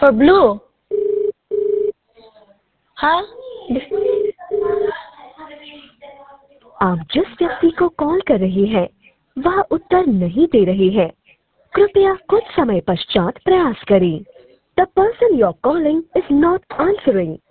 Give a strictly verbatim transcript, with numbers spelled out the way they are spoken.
For blue? हाँ. आप जिस व्यक्ति को कॉल कर रही हैं वह उत्तर नहीं दे रही है, कृपया कुछ समय पश्चात प्रयास करें. The person you are calling is not answering.